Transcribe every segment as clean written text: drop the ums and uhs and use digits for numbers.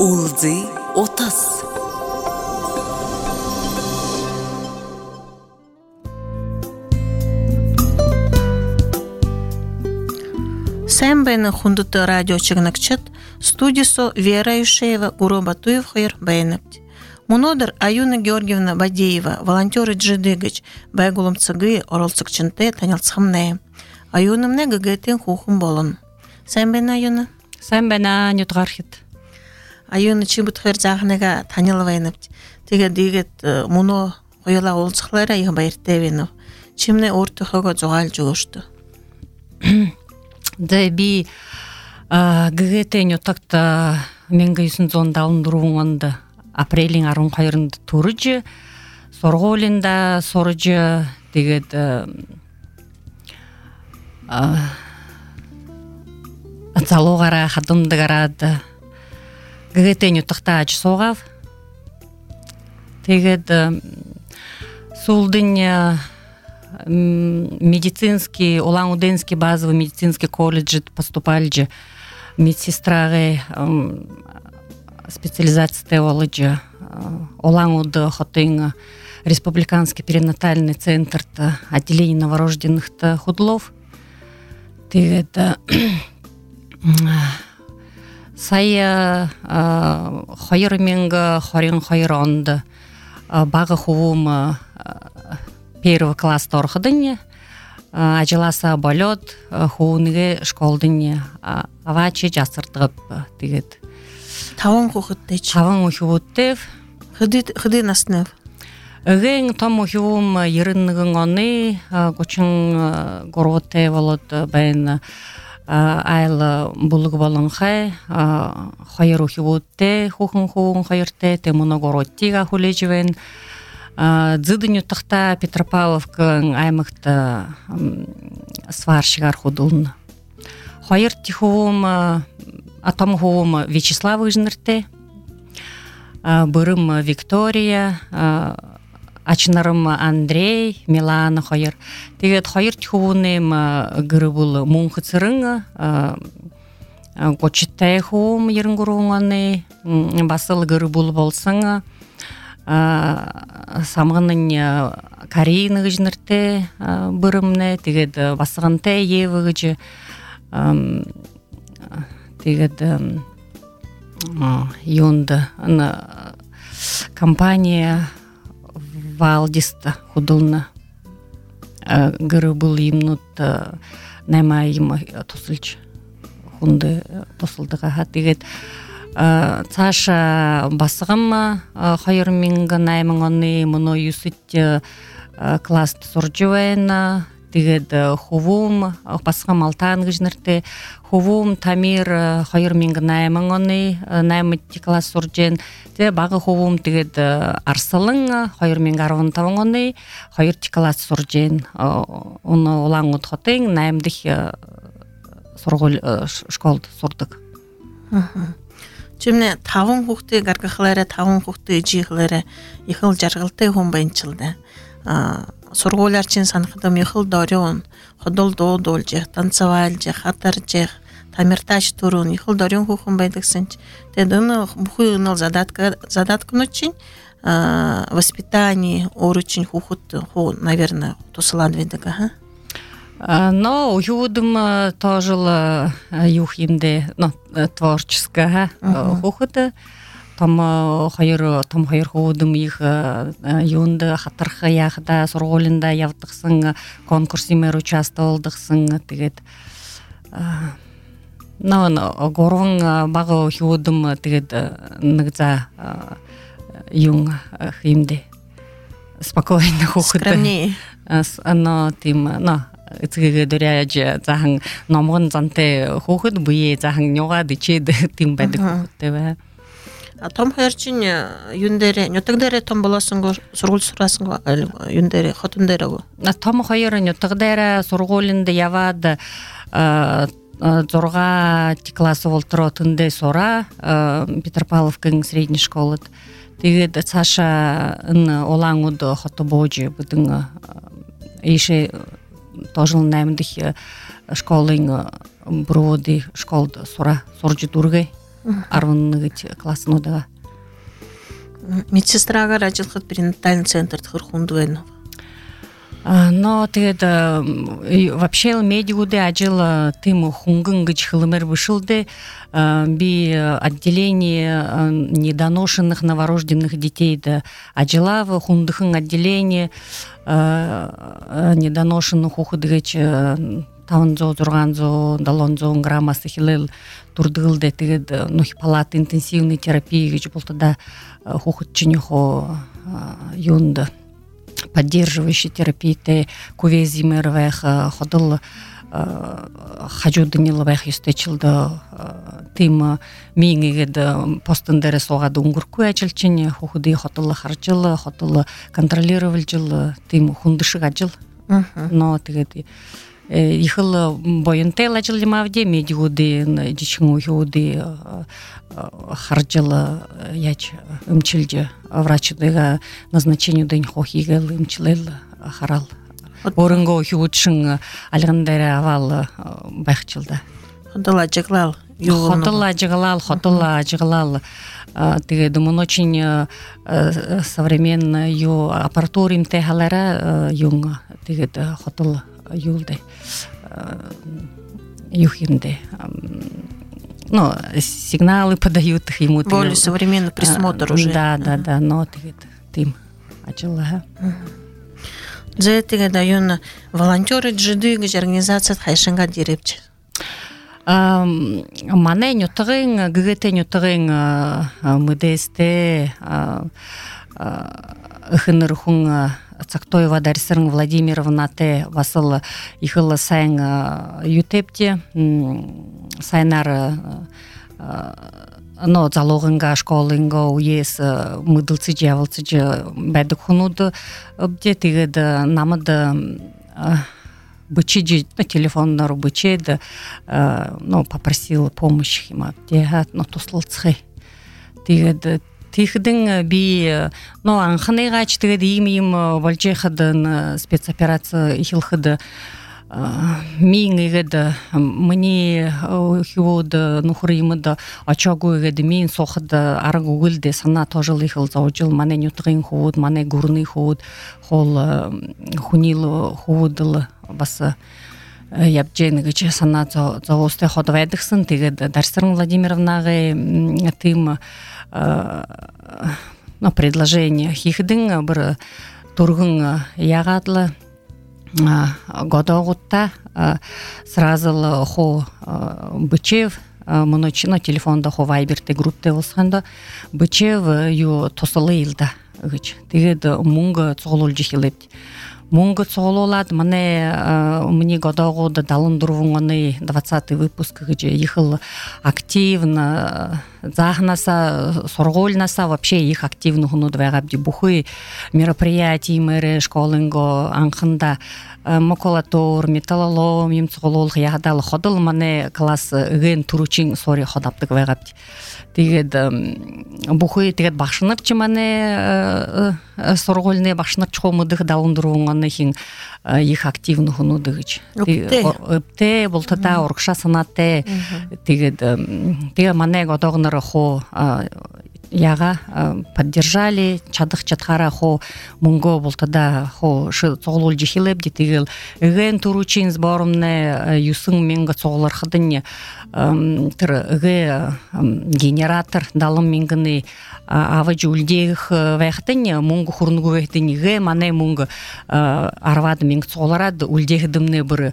Улзы отас. Сәмбәйні хундыты радио чыгныкчыт, студисо Вера Юшеева, Гуро Батуев хайыр бәйніпті. Мұнодыр Аюна Георгиевна Бадеева, волонтеры джидыгыч, бәйгулым цыгы, орылцыкчынты танялцхымнайым. Аюнымны гігетін хухым болын. Сәмбәйні Аюна? Сәмбәйні нютғархит. Аюна чибыт хайыр жағыныға танялывайныпты. Теге дегет мұны қойыла олцықлары айғы байырттайвеніп. Чимне орты хыға жоғал жүгішті. Дәби гігетін отақта менгі үсін зондалын дұруғанды апрелин арун қайырынды тұрыжы, сорғолында сорыжы дегет залуғара, хадымдығарады гігетін отақта ачы соғав. Дегет солдың медицинский, Улан-Удэнский базовый медицинский колледж поступали же медсестрагы специализация олыджы Улан-Уды хотын республиканский перинатальный центр отделение новорожденных худлов. Это сая хайырменга харин хайыранды бағы хувым первый класс торхыдыне, ажиласа болет, хуыныге школдыне, авачи жасырдығып дегет. Таван хухыттыч. Таван ухивуттев. Хыды наснев. Ген том ухивум ерынныгын оны, гучын горвотте волот бәйін айл булығы болын хай, хайыр ухивутте, хухын хайырте, темуна горвоттиға хулежівен. Дзыдыню тахта Петропавловка аймакта сварщигар худулны. Хайыр тиховым атомховым Вячеслав Ижнерте, бырым Виктория, ачнарым Андрей, Милана хайыр. Тегет хайыр тиховынем гырыбыл мунхыцырыңы, гочиттай ховым ерінгіруңаны, басыл гырыбыл болсыңы, самғының Карина гыжнырте бұрымны, тегед басығынте евы гыжы, тегед юнды компания Валдиста худылны гыры бұл емнут найма ема тосылч хунды тосылдыға тегед Цаша басығым хайырмингі наймың оны мұны юсыт класс сұржуайына, дегед хувум, басығым алтан гыжнырты, хувум тамир хайырмингі наймың оны, наймыт класс сұржен, бағы хувум дегед арсылың хайырмингі арвын тавың оны, хайырти класс сұржен, оны олаң ұтқытың, наймдық сұрғыл школды сұрдық. Чимне тавын хухты гаргахлары, тавын хухты жиғлары ехыл жарғылты хумбайынчылды. Сұрғолар чин санқыдым ехыл дорyon, ходол доодол жех, танцевал жех, хатар жех, тамирташ турун, ехыл дорyon хумбайдықсынч. Тедіні бұхы ұныл задаткыны чин воспитание, оручин хухыты, наверное, тусыладведігі, Но уюдым тоже юхимде, творческая хухыты. Там хайыр худым их юнды хатырхы яхда сұрғолында явдықсың, конкурсимер участвовалдықсың, тегет. Горвың бағы худым тегет нығза юң химде. Спокойно хухыты. Скромнее. Но тим, Цыгы дөряжы захын номғын занты хухыд бұйе захын нёға дычеді тим бәді хухыд. Том хайырчин юндері, нөтігдері том боласың сұрғыл сұрасың юндері, хотындері ғо? Том хайыр нөтігдері сұрғылынды явады зорға классы волтыро тынды сора Петропавловкың средний школы. Тегеді Саша олаңуды хоты божы бұдың еші тоже наймдых школы броды школды сора соржи дургай арвынныгыт класснуда. Медсестрагар ажылхыт перинатальный центр тхырхундуэн. Но вообще медиуде ажил тым хунгын гыч хылымер бышылды би отделение недоношенных новорожденных детей да ажила в хундыхын отделение недоношенных ухудыгыч тавынзо зурганзо далонзо граммасы хилел турдылды тегед палата интенсивной терапии гыч болтада хухутчинихо юнда поддерживающей терапии кувезимервех ходил хажу Даниловех юстечилды тим миңегед постындары соғады уңгурку ачылчыне хухуды хотылы харчылы хотылы контролировал жыл тим хундышыга жыл но тегед ихыл бойынтел ажыл демавде медиуды дичингуюды харчылы яч умчилже врачыдыга назначению день хохигел умчилел харал орынго хиутшың алгандары авал байхчылда Хотыла ажыглал. Хотыла ажыглал. Теге думан очень современный аппаратура имтехалара юнга теге хотыл юлды юхинде. Ну, сигналы подают ему. Более современный присмотр уже. Да, но теге тим ажыла. Зэтиге даюн волонтеры джидыгы организация хайшынга дирепчи. Мане нютыгын гыгыте нютыгын мыдесте ыхынырхун Цактоева Дарисырын Владимировна те васыл ихыл сайын ютепте сайнар но залогынга школынга уес мыдылцы жавылцы бәдік хунуды обде тегед намыды бычиджи телефоннар бычеді попросил помощь хима обде туслылцхы тегед тихдин би анханыга ачтыгы деймейм вальчехадын спецоперация ихилхыды миңегеді мне хиуды нухрыймыды ачагуегеді мен соқыды арғы өгілді сана тожыл ихыл заужыл мане нютығын хууд, мане гурны хууд хол хунилы хуудылы басы ябдженігічі сана заусты ходвайдықсын тегеді Дарсырын Владимировнағы тым предложение хихдин бір тургын яғадлы годогутта сразу хо бычев моночино телефонда хо вайберте группте болсанда бычев ю тосылы илда гыч тегед мунга цоголол жихилет мунга цогололат мне годогода далындырвуңаны 20-й выпуск гыч ихыл активно захнаса соргольнаса вообще их активно хунудвагабди бухы мероприятий мэрэ школынго анхында макулатур металлолом имцголол ягдал ходыл мане класс ген туручин сори ходаптык вагабди тегед бухы тегед башынып мане соргольне башынып чомудык далындырууңаны хин их активно хунудыгыч те болтата оркша санатте тегед мане годогнар хо яга поддержали чадык чатхара хо мунго болтада хо цоголол жихилеп дитигел ген туручин сборумне юсын менга цоголар хадыне тыр генератор далым менгыны аважы үлдех вайхтыне мунго хурнугу вайхтыне ге мане мунго арвады менг цоголарады үлдехдымне бір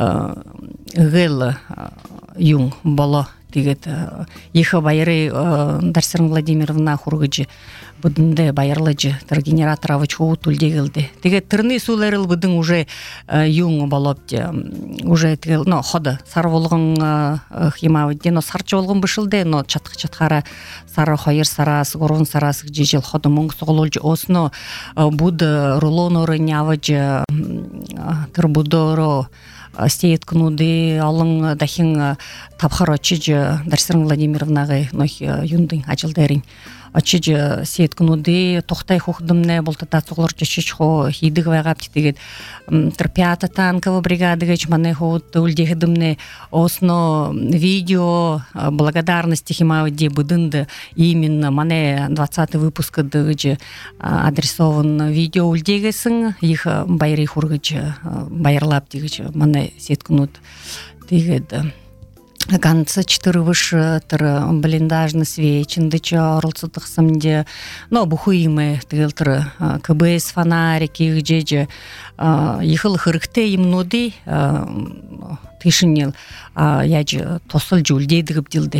гел юң боло тегет ихы байыры Дарсырын Владимировна хургыжы будынды байырлыжы тыр генератор авыч хуут үлдегілді. Тегет тырны суларыл будын уже юң болопты. Уже тегел, ходы сарволғын химавыды, сарчы олғын бышылды, чатқара сары хайыр сарасы, горон сарасы жежел ходы мұңғы соғылылжы осыны буды рулон орын авыжы тыр будыры стеет кнуды алың дахин тапхарочы Дарсырын Владимировнағы юндың ачылдарын очиж сеткнуди тохтай хухдымне болтата цуглар жишич хо хидиг байгап тигээд тэр пята танкова бригада гэж мане хот үлдэхдэмне осно видео благодарности химауди будынд именно мане 20 выпуска гэж адресован видео үлдэгсэн их байры хургаж баярлап гэж мане сеткнуд тэгээд ганцы 4 выш тэр блиндажны свечинды чарлцдахсамде но бухуимы тэгэл тэр КБС фонарики гэжэж ихэл хэрэгтэй юмнуудыг тийшнэл яаж тусалж үлдээдэг бдэлдэ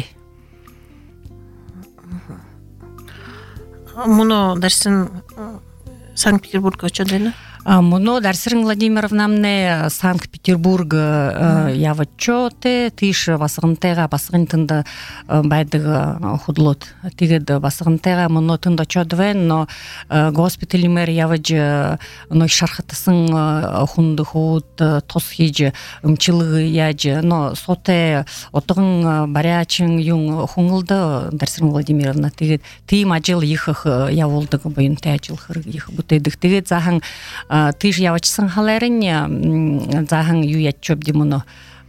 Муно дарсын Санкт-Петербург очоод байна. Муно Дарсырын Владимировнамне Санкт-Петербург явачоте тиш басгынтайга басгынтында байдаг худлот. Тэгээд басгынтайга муно тында чодвен но госпиталимер яваж но шархатсын хунды хут тос хийж өмчилг яаж но соте отгон барячин юн хунгылды Дарсырын Владимировна тэгээд тим ажил ихх явуулдаг буянтай ажил хэрэг их бүтээдэг. Тэгээд захан тийш явачсан халарын захан юу ячоб димоно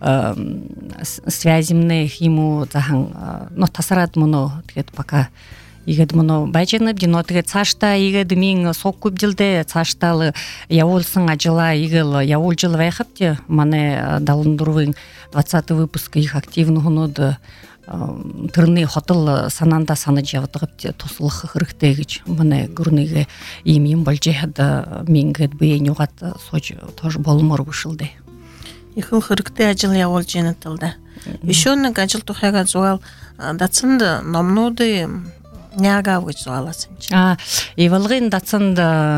связимне химу захан но тасарад моно тэгээд пока игэд моно бажнад дино тэгээд цаашта игэд мин сок күбдилдэ цааштал явуулсан ажила игэл явуулжил байхапти мане 74-ын 20 выпуск их активны хонод тэрний хотол санаанда санаж явдаг туслах хэрэгтэй гэж манай гүрнэгээ ийм болж яхад мингэд биенюгат сож тож болмор гүшилдэ. Ихэнх хэрэгтэй ажил явуулж байна талда. Еще нэг ажил тухайга зугаал дацанд номнуудыг няагав гэж зугааласан чи. Ивалгын дацанд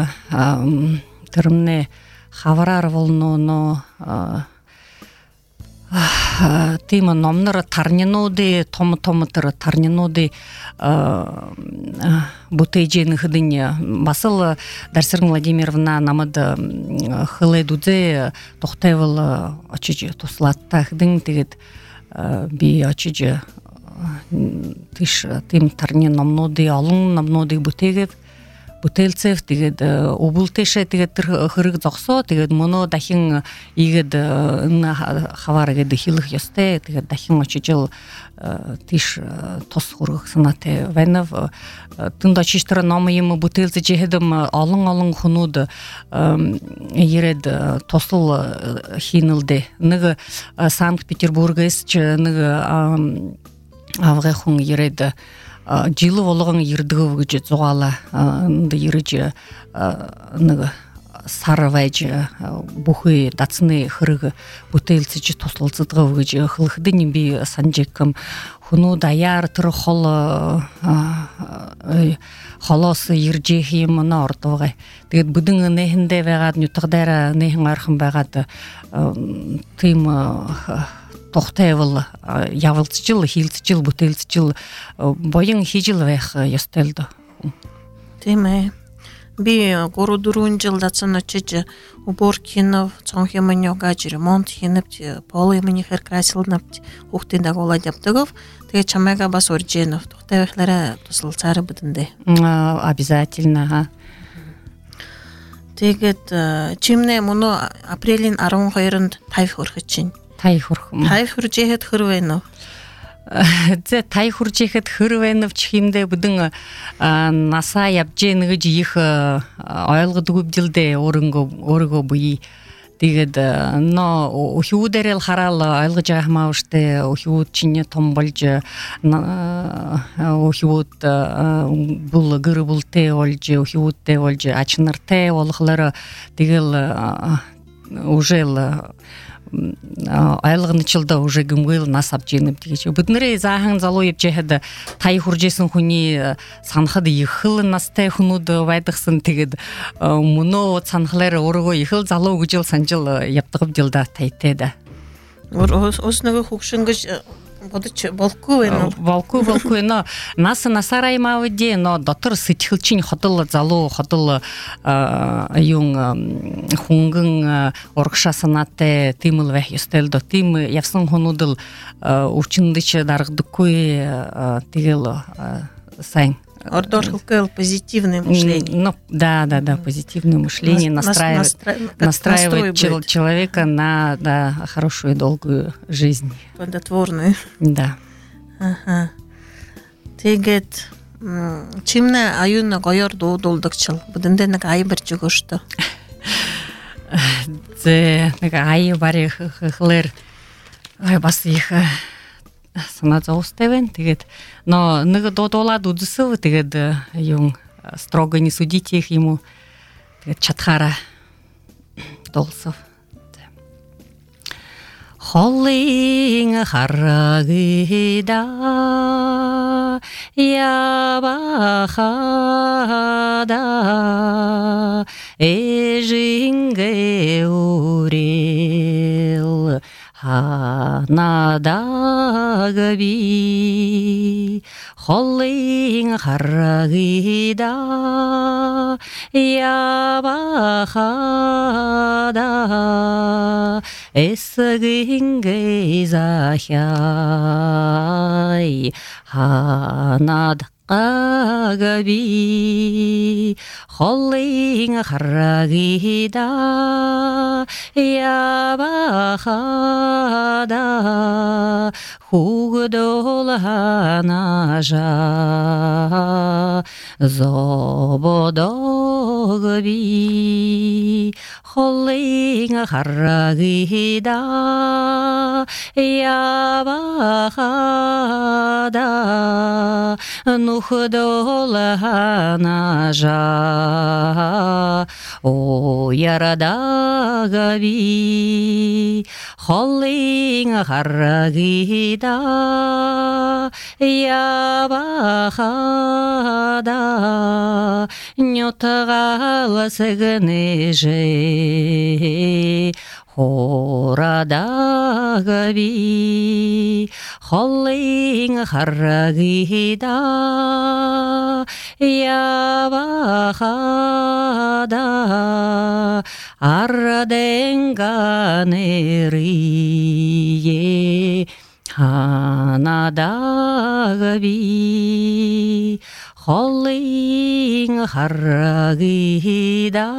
тэрмнэ хавраар волно тема номнор тарнинуды том тэр тарнинуды бутейжен хыдын басыл Дарсырын Владимировна намад хыледузе тохтайвал очиж туслатта хыдын тэгээд би очиж тиш тим тарнин номнуды олон номнуды бутейгев бүтээлцэв тэгээд убултэшэ тэгээд тэр хэрэг зогсоо тэгээд мөнөө дахин игэд хавааргээд хэлэх ёстой тэгээд дахин очижл тиш тус хургах санаатай байна. Тэнд очиж тэр ном юм бүтээлцэж хэдэм олон хүнүүд ирээд тусал хийнэлдэ нэг Санкт-Петербургээс ч нэг авгай хүн ирээд жилу болгон ирдэг гэж зугаала ирж нэг сарваж бүхий дацны хэрэг бүтээлцэж туслалцдаг гэж хөлхдэн би санжикам хүнүүд аяар тэр холоос иржих юм нордвага тэгээд бүдэн нэхэндээ байгаад нютгадаараа нэхэн архан байгаад тийм тохтайвал явуулцчил хилцчил бүтээлцчил боён хийжил байх ёстойлдо. Тийм ээ. Би 3-4 жил дацсан очиж уборкинов цонхимын ёгаж ремонт хийнэв полымынхэр красилнавт хүүхдийн дагуулад явдаг. Тэгээ чамайга бас урьжэнов тохтайвахлаараа туслалцаараа бүдэндээ. Обязательно. Тэгээд чимнэ мөнө апрелийн 12-нд тайх хүрэх чинь. Тайх хүрж яхэд хөр байна уу? Зэ тайх хүрж яхэд хөр байна ч химдэ бүдэн насаа явж гэн гэж их ойлгодгүй бдэлдэ өөргөө буй. Тэгээд но өхүүдэрэл хараал ойлгож байгаа хамаа штэ өхүүд чинь том болж өхүүд бул гэр бултэй болж өхүүдтэй болж ач нартай болохоор тэгэл уже айлгынчилда уже гэмгэл нас авжийнэ гэж биднэрээ заахан залуу явж яхад тай хуржсэн хүний санахад ихэл настай хүмүүд байдагсан тэгээд мөнөө санахлаар өөргөө ихэл залуу гэж санжил явдаг бдэлда тайтай да. Ус нэг хөгшин гэж бодож болгүй байна. Нас насарай мавди но дотор сэтгэлчин ходол залуу ходол юун хунган урагшаа санаатай тийм л байх ёстой л доо. Тийм явсан хүнүүд л өвчнөдөж дарагдаггүй тэгэл сайн Ордошкал позитивное мышление. Ну, да, позитивное мышление настраивает человека на хорошую и долгую жизнь. Плодотворную. Да. Ага. Тегет чимне аюнна гойор долдукчыл. Будынденек ай бір жүгөштө. Зе ай бари хлер бас их санаца устевен, тэгээд, но нэг додолад удсыл, тэгээд юм строго не судите их ему, тэгээд чатхара долсов. Холлин харагида ябахада эжинге урел 하나다가비 홀링 하라기다 야바하다 에스긴 게자하이 하나다가비 홀링 하라기다 야바하다 후그돌하나자 조보도그비 홀링 하라기다 야바하다 누흐돌하나자 오야라다가비 홀링 하라기다 야바하다 뇨타갈асэгнэжэ 호라다가비 홀링 하라기다 야바하다 아라댕가네리에 하나다가비 홀링 하라기다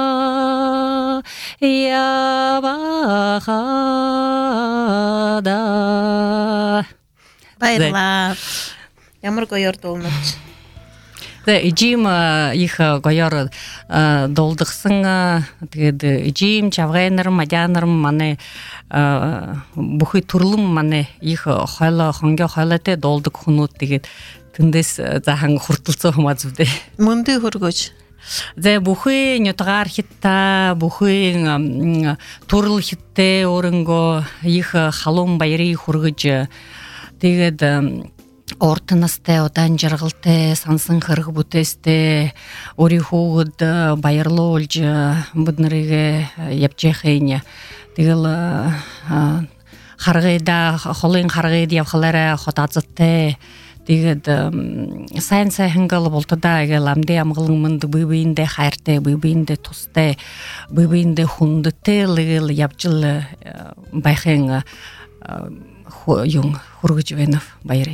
야바하다 Байрлап. Ямар гойор долнуч. Ижим их гойор долдықсын, тэгээд ижим чавгайнарым, мадянарым мане бүхий турлым мане их хойло хонго хойлоте долдық хунут тэгээд тэндээс захан хурталцсан хумазвдэ. Мөндөй хөргөж. Зе бүхий нютгаар хитта, бүхий турл хитте өрөнгө их халуун баярыг хүргэж тэгээд ортонастай удаан жаргалтай сансан хэрэг бүтээстэй өөрийнхөөд баярлуулж бид нарыг явж яхын тэгэл харгайда холын харгайд явхлаараа хот азаттай тэгээд сайн хангал болтодаа гэл амдын амгалан манд бибиндээ хайртай бибиндээ тустай бибиндээ хүндтэй л явжл байхын юм хүргэж байна баярыг.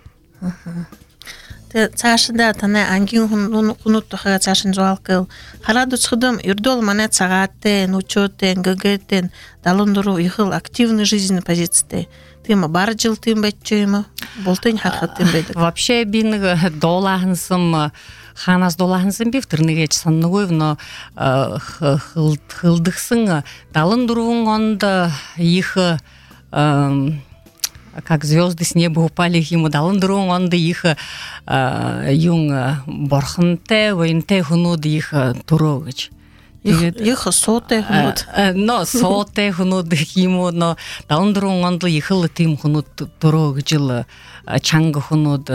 Тэ цаашдаа танай ангийн хунууд тохига цаашин зуалкал хараад үсгэдэм ердол манай цагааттай нүчөөтэй гэгээтэй 74 ихэл активной жизненной позицитэй тийм бар жил тийм байчээм болтын хахад тийм байдаг. Вообще би нэг дуулаахансан ханаас дуулаахансан би тэрнийгэж саннаггүй но хылдгсан 74 онд их как звезды с неба упали ему 74 онд их юн борхонтой воентой хунууд их төрөө гэж. Их суутай хунууд. Но суутай хунууд юм уу но 74 онд их л тийм хунууд төрөө гэж л чанга хунууд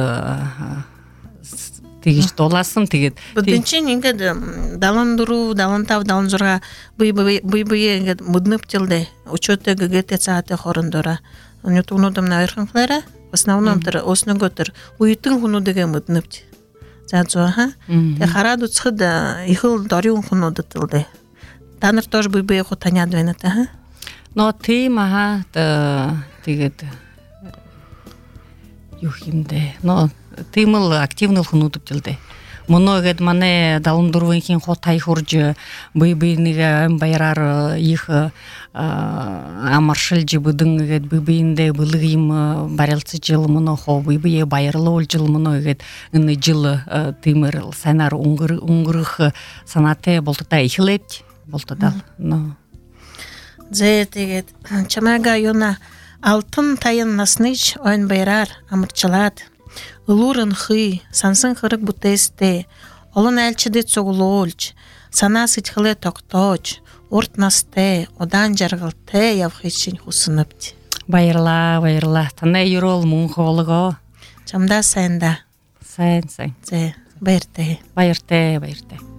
тэгж дулаасан тэгээд бидэн чинь ингээд 74 75 76 бие ингээд мөднөп жилдэ өчөөтэй гэгээтэй цаатай хорондороо нютунуудам наерханхлаараа в основном тэр өснөгөө тэр уйдэн хүнүүдээ мөднөвч за зоо тэг хараад үцхэд их л дорын хүнүүдэд л дээ та нар тоже бие хо таняад байна та но тийм тэгээд юу хэмдэ но тымыл активный хунутуп жылды. Моно гед мане далындырвынхин хотай хуржы быйбыйныга байрар их амаршыл жыбыдың гед быйбыйынде былыгым барелцы жыл моно хо быйбые байырлы жыл моно гед ны жылы тымыр санар унгырых санате болтата ихлет болтадал. Но Зетегет чамага юна алтын тайын насныч ойн байрар амырчылат. Улурын хый, сансын хырык бутесте, олон әлчіде цоглолч, сана сытхылы токточ, орт насте, одан жаргылте явхычин хусыныпти. байырла, тана юрол мун холго. Чамда сайында. Сайн. Зе, байырте. Байырте.